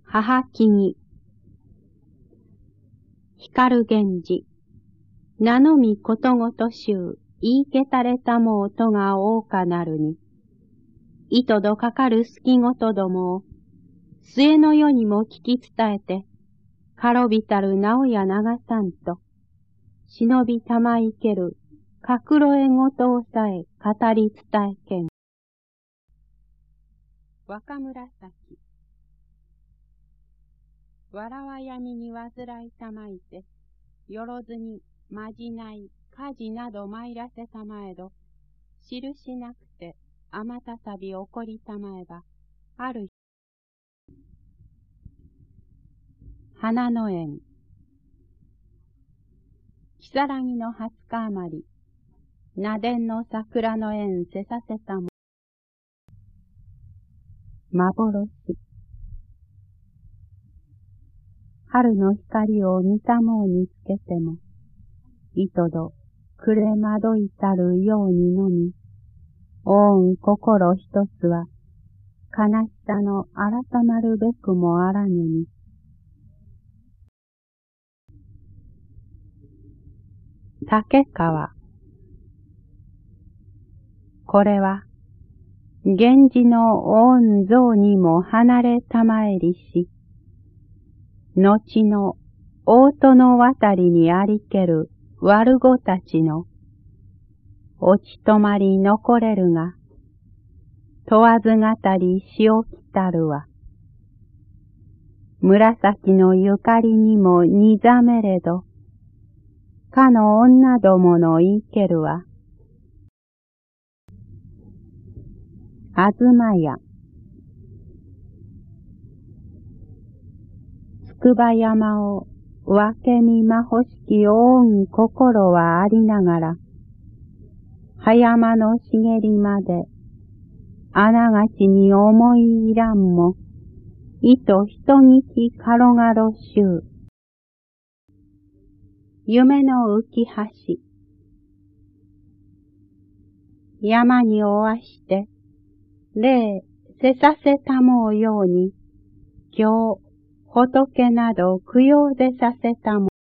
母木に。光源氏。名のみことごとしゅう、言いけたれたも音が多かなるに。いとどかかるすきごとどもを、末の世にも聞き伝えて、かろびたる直や長さんと、忍びたまいける、かくろえごとをさえ語り伝えけん。若紫。わらわ闇に煩いたまいて、よろずにまじない火事など参らせたまえど、印なくてあまたたび起こりたまえば、ある花の縁。きさらぎの20日余り、なでんの桜の縁せさせたも。幻。春の光を似たもうにつけても、いとどくれまどいたるようにのみ、おん心一つは、悲しさの改まるべくもあらぬに。竹川。これは、源氏の御像にも離れたまえりし、後の大殿渡りにありける悪子たちの、落ち止まり残れるが、問わず語りしおきたるは、紫のゆかりにもにざめれど、かの女どもの言いけるは、あずまや、つくば山を分けみまほしきおん心はありながら、葉山の茂りまで、あながちに思いいらんも、いと人聞きかろがろしゅう。夢の浮き橋。山におわして、霊せさせたもうように、今日仏など供養でさせたも